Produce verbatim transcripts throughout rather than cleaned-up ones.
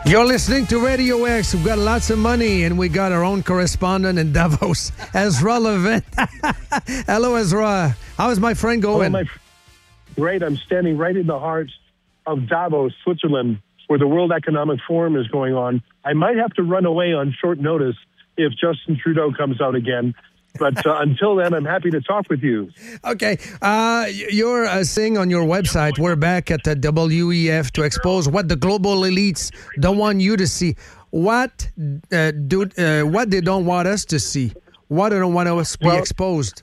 You're listening to Radio X. We've got lots of money, and we got our own correspondent in Davos, Ezra Levin. Hello, Ezra. How is my friend going? Hello, my f- Great. I'm standing right in the heart of Davos, Switzerland, where the World Economic Forum is going on. I might have to run away on short notice if Justin Trudeau comes out again. But uh, until then, I'm happy to talk with you. Okay. Uh, you're uh, saying on your website, we're back at the W E F to expose what the global elites don't want you to see. What uh, do uh, what they don't want us to see? What they don't want us to be well, exposed?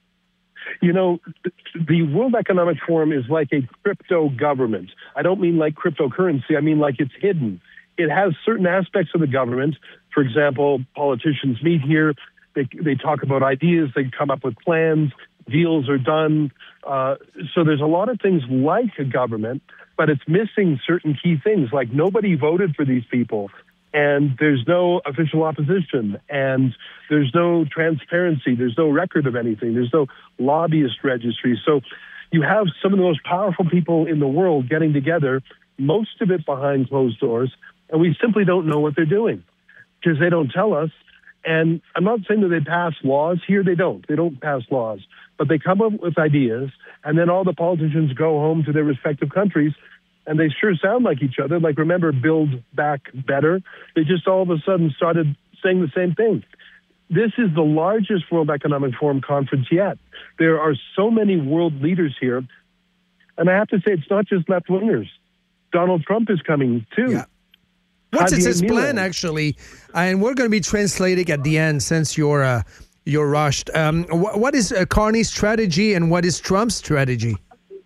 You know, the World Economic Forum is like a crypto government. I don't mean like cryptocurrency. I mean like it's hidden. It has certain aspects of the government. For example, politicians meet here. They they talk about ideas. They come up with plans. Deals are done. Uh, so there's a lot of things like a government, but it's missing certain key things. Like nobody voted for these people, and there's no official opposition, and there's no transparency. There's no record of anything. There's no lobbyist registry. So you have some of the most powerful people in the world getting together, most of it behind closed doors, and we simply don't know what they're doing because they don't tell us. And I'm not saying that they pass laws. Here they don't. They don't pass laws. But they come up with ideas, and then all the politicians go home to their respective countries, and they sure sound like each other. Like, remember Build Back Better? They just all of a sudden started saying the same thing. This is the largest World Economic Forum conference yet. There are so many world leaders here. And I have to say, it's not just left-wingers. Donald Trump is coming, too. Yeah. What's Javier his Milei. plan, actually? And we're going to be translating at the end since you're uh, you're rushed. Um, wh- what is uh, Carney's strategy and what is Trump's strategy?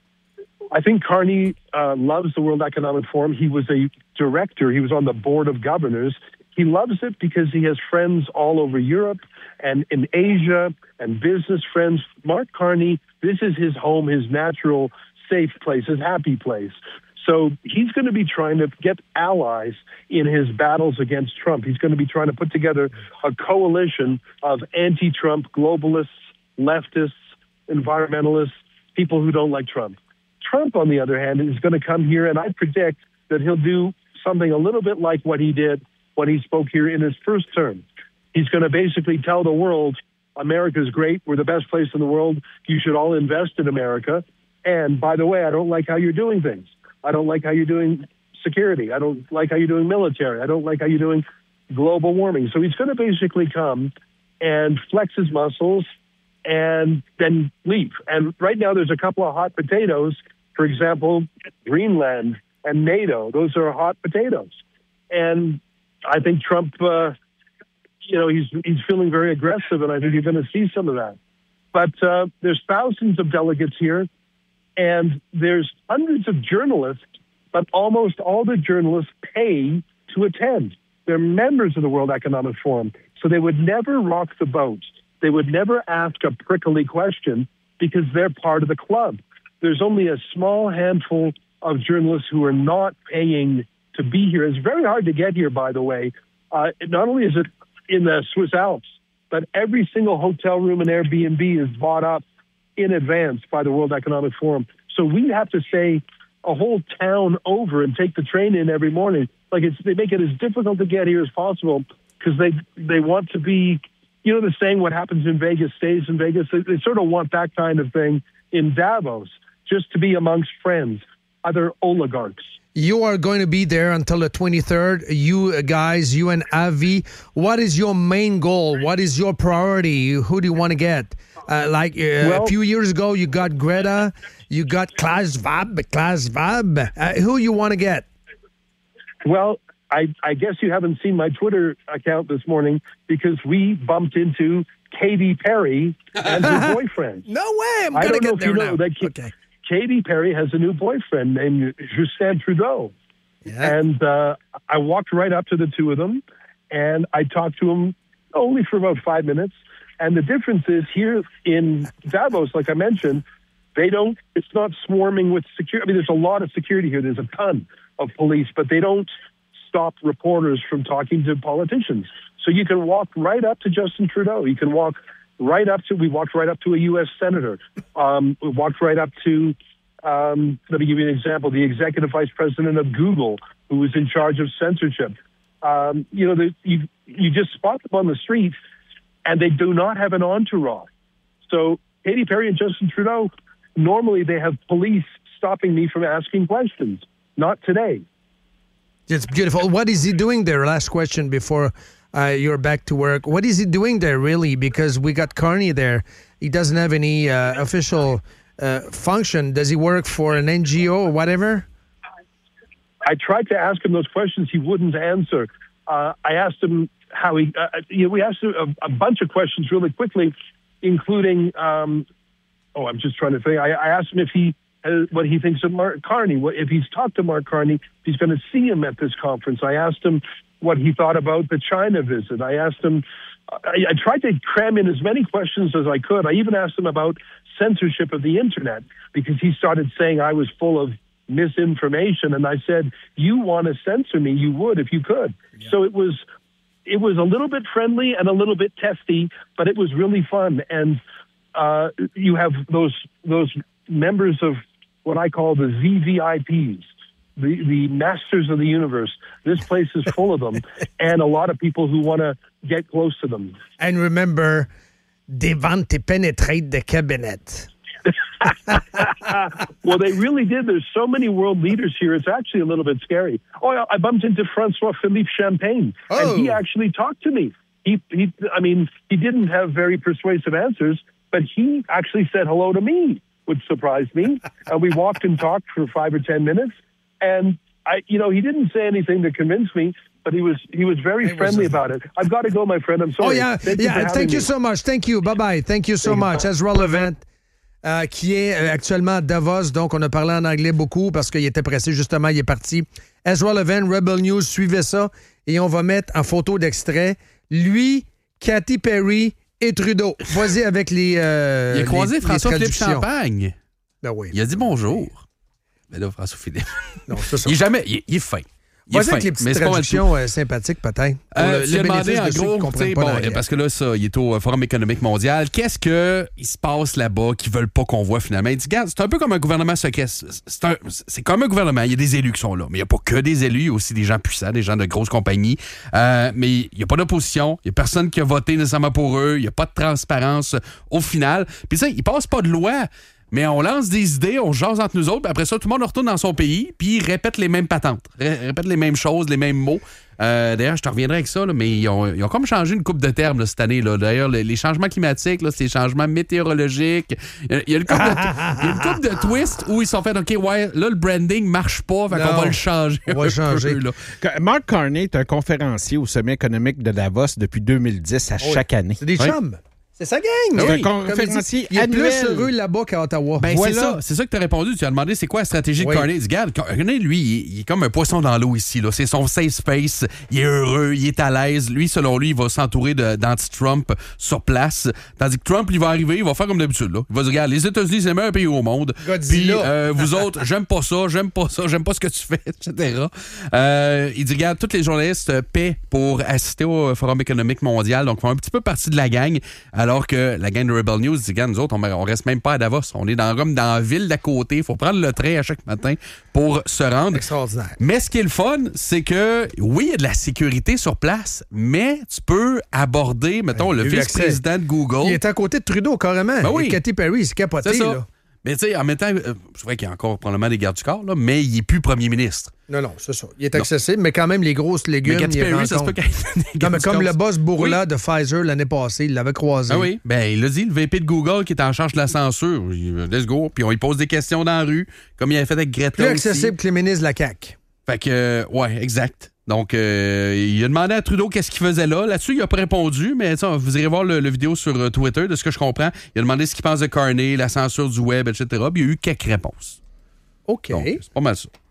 I think Carney uh, loves the World Economic Forum. He was a director. He was on the board of governors. He loves it because he has friends all over Europe and in Asia and business friends. Mark Carney, this is his home, his natural safe place, his happy place. So he's going to be trying to get allies in his battles against Trump. He's going to be trying to put together a coalition of anti-Trump globalists, leftists, environmentalists, people who don't like Trump. Trump, on the other hand, is going to come here, and I predict that he'll do something a little bit like what he did when he spoke here in his first term. He's going to basically tell the world, America's great, we're the best place in the world, you should all invest in America. And by the way, I don't like how you're doing things. I don't like how you're doing security. I don't like how you're doing military. I don't like how you're doing global warming. So he's going to basically come and flex his muscles and then leave. And right now there's a couple of hot potatoes. For example, Greenland and NATO. Those are hot potatoes. And I think Trump, uh, you know, he's he's feeling very aggressive, and I think you're going to see some of that. But uh, there's thousands of delegates here. And there's hundreds of journalists, but almost all the journalists pay to attend. They're members of the World Economic Forum. So they would never rock the boat. They would never ask a prickly question because they're part of the club. There's only a small handful of journalists who are not paying to be here. It's very hard to get here, by the way. Uh, not only is it in the Swiss Alps, but every single hotel room and Airbnb is bought up in advance by the World Economic Forum. So we have to say a whole town over and take the train in every morning. Like it's, they make it as difficult to get here as possible because they they want to be, you know, the saying, what happens in Vegas stays in Vegas. They, they sort of want that kind of thing in Davos, just to be amongst friends, other oligarchs. You are going to be there until the twenty-third. You guys, you and Avi, what is your main goal? What is your priority? Who do you want to get? Uh, like uh, well, a few years ago, you got Greta, you got Klaus Schwab, Klaus Schwab. Uh, who you want to get? Well, I, I guess you haven't seen my Twitter account this morning because we bumped into Katy Perry and her boyfriend. No way! I'm I going to don't know get if there you know now. that. Okay. Katy Perry has a new boyfriend named Justin Trudeau. Yeah. And uh, I walked right up to the two of them, and I talked to them only for about five minutes. And the difference is here in Davos, like I mentioned, they don't, it's not swarming with security. I mean, there's a lot of security here. There's a ton of police, but they don't stop reporters from talking to politicians. So you can walk right up to Justin Trudeau. You can walk right up to, we walked right up to a U S senator. Um, we walked right up to Um, let me give you an example. The executive vice president of Google, who was in charge of censorship. Um, you know, the, you, you just spot them on the street, and they do not have an entourage. So Katy Perry and Justin Trudeau, normally they have police stopping me from asking questions. Not today. It's beautiful. What is he doing there? Last question before uh, you're back to work. What is he doing there, really? Because we got Carney there. He doesn't have any uh, official uh, function. Does he work for an N G O or whatever? I tried to ask him those questions. He wouldn't answer. Uh, I asked him how he, uh, you know, we asked him a, a bunch of questions really quickly, including, um, oh, I'm just trying to think. I, I asked him if he, uh, what he thinks of Mark Carney, what, if he's talked to Mark Carney, if he's going to see him at this conference. I asked him what he thought about the China visit. I asked him, I, I tried to cram in as many questions as I could. I even asked him about censorship of the internet, because he started saying I was full of misinformation, and I said, you want to censor me, you would if you could. Yeah. So it was it was a little bit friendly and a little bit testy, but it was really fun. And uh, you have those those members of what I call the V V I Ps, the, the masters of the universe. This place is full of them, and a lot of people who want to get close to them. And remember, devant penetrate the cabinet. Well, they really did. There's so many world leaders here. It's actually a little bit scary. Oh, I bumped into Francois Philippe Champagne, oh. and he actually talked to me. He, he, I mean, he didn't have very persuasive answers, but he actually said hello to me, which surprised me. And we walked and talked for five or ten minutes, and I, you know, he didn't say anything to convince me. But he was he was very it friendly was a... about it. I've got to go, my friend. I'm sorry. Oh yeah, thank yeah. You thank you me. so much. Thank you. Bye bye. Thank you so much. Ezra Levant. Euh, qui est actuellement à Davos, donc on a parlé en anglais beaucoup parce qu'il était pressé, justement, il est parti. Ezra Levant, Rebel News, suivez ça et on va mettre en photo d'extrait lui, Katy Perry et Trudeau. Vas-y avec les euh, il a croisé les, François-Philippe Champagne. Ben oui. Il a dit bonjour. Mais là, François-Philippe. Non, c'est ça. Il est jamais... Il, il est fin. Vas-y avec les petites traductions euh, sympathiques, peut-être. Euh, J'ai demandé en gros, bon, parce que là, ça, il est au Forum économique mondial. Qu'est-ce qu'il se passe là-bas qu'ils veulent pas qu'on voit finalement? Il dit, regarde, c'est un peu comme un gouvernement secret. C'est, un, c'est comme un gouvernement. Il y a des élus qui sont là. Mais il n'y a pas que des élus. Il y a aussi des gens puissants, des gens de grosses compagnies. Euh, mais il n'y a pas d'opposition. Il n'y a personne qui a voté nécessairement pour eux. Il n'y a pas de transparence au final. Puis ça, ils passent pas de loi. Mais on lance des idées, on jase entre nous autres, puis après ça, tout le monde retourne dans son pays, puis ils répètent les mêmes patentes, ré- répètent les mêmes choses, les mêmes mots. Euh, d'ailleurs, je te reviendrai avec ça, là, mais ils ont, ils ont comme changé une couple de termes là, cette année. Là. D'ailleurs, les, les changements climatiques, là, c'est les changements météorologiques. Il y a, il y a une couple de, il y a une couple de twists où ils se sont fait, OK, ouais, là, le branding marche pas, fait non, qu'on va le changer. On va le changer. Peu, là. Mark Carney est un conférencier au sommet économique de Davos depuis deux mille dix à oui. chaque année. C'est des chums. Oui. C'est sa gang! C'est oui. un conférencier il, il est annuel. plus heureux là-bas qu'à Ottawa. Ben, voilà. c'est ça, c'est ça que tu as répondu. Tu as demandé c'est quoi la stratégie oui. de Carney. Regarde, Carney, lui, il, il est comme un poisson dans l'eau ici. Là. C'est son safe space. Il est heureux, il est à l'aise. Lui, selon lui, il va s'entourer de, d'anti-Trump sur place. Tandis que Trump, il va arriver, il va faire comme d'habitude. Là. Il va dire, regarde, les États-Unis, c'est le meilleur pays au monde. Puis euh, vous autres, j'aime pas ça, j'aime pas ça, j'aime pas ce que tu fais, et cetera. Euh, il dit, regarde, tous les journalistes paient pour assister au Forum économique mondial. Donc, ils font un petit peu partie de la gang, alors que la gang de Rebel News dit, nous autres, on, on reste même pas à Davos. On est dans, comme dans la ville d'à côté. Il faut prendre le train à chaque matin pour se rendre. Extraordinaire. Mais ce qui est le fun, c'est que, oui, il y a de la sécurité sur place, mais tu peux aborder, mettons, ben, le vice-président de Google. Il est à côté de Trudeau, carrément. Ben oui. Et Katy Perry, c'est capoté, c'est ça. Là. Mais tu sais, en même temps, euh, c'est vrai qu'il y a encore probablement des gardes du corps, là, mais il n'est plus premier ministre. Non, non, c'est ça. Il est accessible, non. mais quand même, les grosses légumes, mais Katy il Perry, ça se peut qu'il y ait des Non, mais comme le boss Bourla oui. de Pfizer l'année passée, il l'avait croisé. Ah oui, ben il l'a dit, le V P de Google qui est en charge de la censure. Let's go. Puis on lui pose des questions dans la rue, comme il avait fait avec Greta Plus aussi. accessible que les ministres de la C A Q. Fait que, euh, ouais, exact. Donc, euh, il a demandé à Trudeau qu'est-ce qu'il faisait là. Là-dessus, il n'a pas répondu, mais ça, vous irez voir le, le vidéo sur euh, Twitter, de ce que je comprends. Il a demandé ce qu'il pense de Carney, la censure du web, et cetera. Puis il y a eu quelques réponses. OK. Donc, c'est pas mal ça.